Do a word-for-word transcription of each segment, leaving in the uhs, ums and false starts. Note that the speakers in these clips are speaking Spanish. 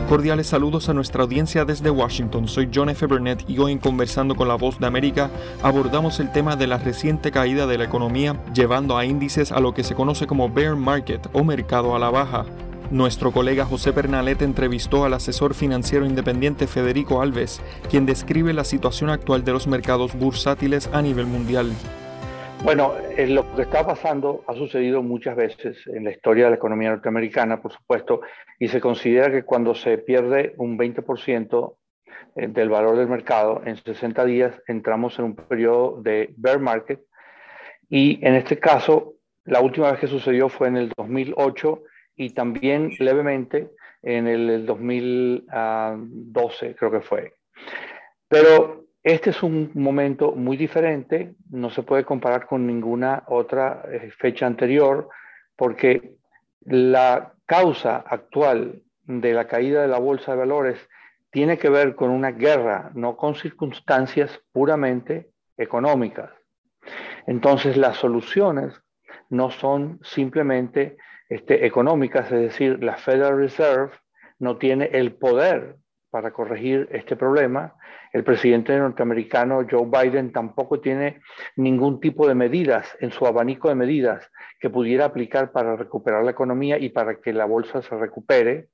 Cordiales saludos a nuestra audiencia desde Washington. Soy John F. Burnett y hoy en Conversando con la Voz de América abordamos el tema de la reciente caída de la economía, llevando a índices a lo que se conoce como bear market o mercado a la baja. Nuestro colega José Pernalete entrevistó al asesor financiero independiente Federico Alves, quien describe la situación actual de los mercados bursátiles a nivel mundial. Bueno, eh, lo que está pasando ha sucedido muchas veces en la historia de la economía norteamericana, por supuesto, y se considera que cuando se pierde un veinte por ciento del valor del mercado, en sesenta días entramos en un periodo de bear market, y en este caso, la última vez que sucedió fue en el dos mil ocho y también levemente en el dos mil doce, creo que fue. Pero este es un momento muy diferente, no se puede comparar con ninguna otra fecha anterior, porque la causa actual de la caída de la bolsa de valores tiene que ver con una guerra, no con circunstancias puramente económicas. Entonces, las soluciones no son simplemente este, económicas, es decir, la Federal Reserve no tiene el poder para corregir este problema. El presidente norteamericano Joe Biden tampoco tiene ningún tipo de medidas en su abanico de medidas que pudiera aplicar para recuperar la economía y para que la bolsa se recupere.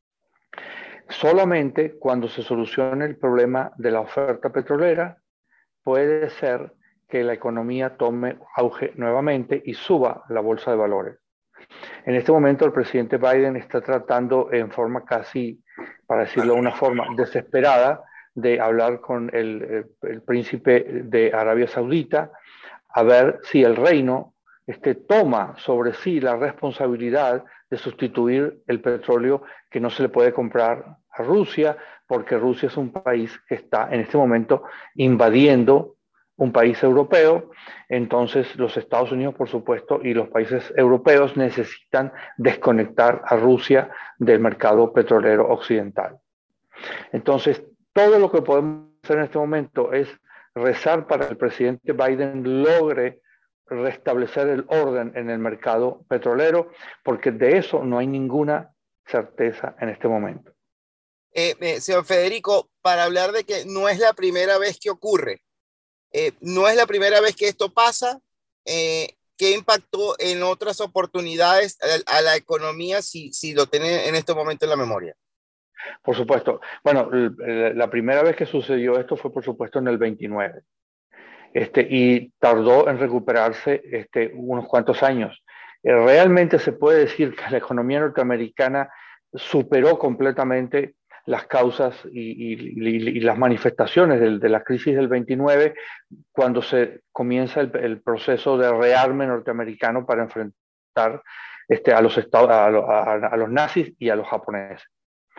Solamente cuando se solucione el problema de la oferta petrolera puede ser que la economía tome auge nuevamente y suba la bolsa de valores. En este momento el presidente Biden está tratando en forma casi, para decirlo de una forma desesperada, de hablar con el, el, el príncipe de Arabia Saudita a ver si el reino este, toma sobre sí la responsabilidad de sustituir el petróleo que no se le puede comprar a Rusia, porque Rusia es un país que está en este momento invadiendo un país europeo. Entonces los Estados Unidos, por supuesto, y los países europeos necesitan desconectar a Rusia del mercado petrolero occidental. Entonces, todo lo que podemos hacer en este momento es rezar para que el presidente Biden logre restablecer el orden en el mercado petrolero, porque de eso no hay ninguna certeza en este momento. Eh, eh, señor Federico, para hablar de que no es la primera vez que ocurre, Eh, no es la primera vez que esto pasa. Eh, ¿Qué impactó en otras oportunidades a, a la economía si, si lo tiene en este momento en la memoria? Por supuesto. Bueno, la primera vez que sucedió esto fue, por supuesto, en el veintinueve. Este, y tardó en recuperarse este, unos cuantos años. Eh, realmente se puede decir que la economía norteamericana superó completamente las causas y, y, y, y las manifestaciones de, de la crisis del veintinueve, cuando se comienza el, el proceso de rearme norteamericano para enfrentar este, a, los estados, a, a, a los nazis y a los japoneses.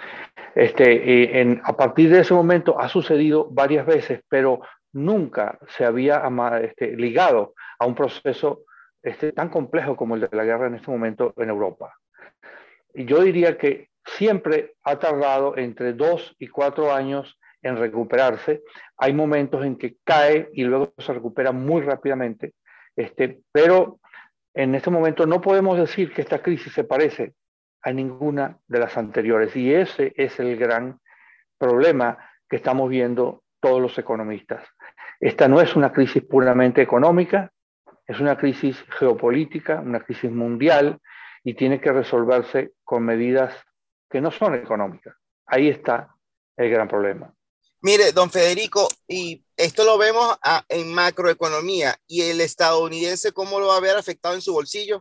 Este, y en, a partir de ese momento ha sucedido varias veces, pero nunca se había este, ligado a un proceso este, tan complejo como el de la guerra en este momento en Europa. Y yo diría que siempre ha tardado entre dos y cuatro años en recuperarse. Hay momentos en que cae y luego se recupera muy rápidamente, este, pero en este momento no podemos decir que esta crisis se parece a ninguna de las anteriores, y ese es el gran problema que estamos viendo todos los economistas. Esta no es una crisis puramente económica, es una crisis geopolítica, una crisis mundial, y tiene que resolverse con medidas que no son económicas. Ahí está el gran problema. Mire, don Federico, y esto lo vemos a, en macroeconomía, ¿y el estadounidense cómo lo va a ver afectado en su bolsillo?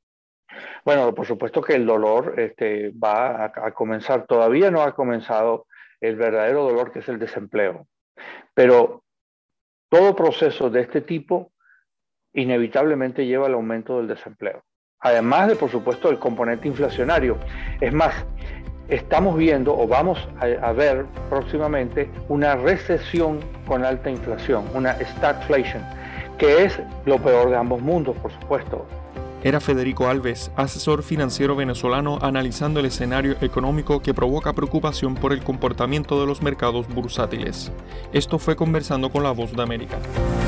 Bueno, por supuesto que el dolor este, va a, a comenzar. Todavía no ha comenzado el verdadero dolor, que es el desempleo. Pero todo proceso de este tipo inevitablemente lleva al aumento del desempleo. Además de, por supuesto, el componente inflacionario. Es más, estamos viendo o vamos a, a ver próximamente una recesión con alta inflación, una stagflation, que es lo peor de ambos mundos, por supuesto. Era Federico Alves, asesor financiero venezolano, analizando el escenario económico que provoca preocupación por el comportamiento de los mercados bursátiles. Esto fue Conversando con la Voz de América.